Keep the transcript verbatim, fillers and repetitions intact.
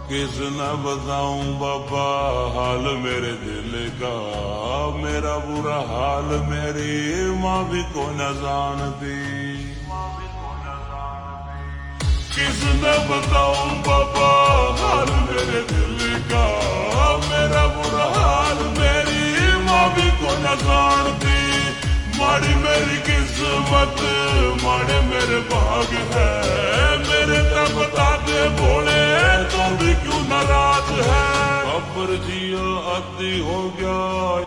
किस न बताऊं बाबा हाल मेरे दिल का, मेरा बुरा हाल मेरी माँ भी को न जानती। किस न बताऊं बाबा हाल मेरे दिल का, मेरा बुरा हाल मेरी माँ भी को न जानती। माड़ी मेरी किस्मत माड़े मेरे भाग है, मेरे तब बता दे भोले तो भी क्यों नाराज है। अबर जिया अति हो गया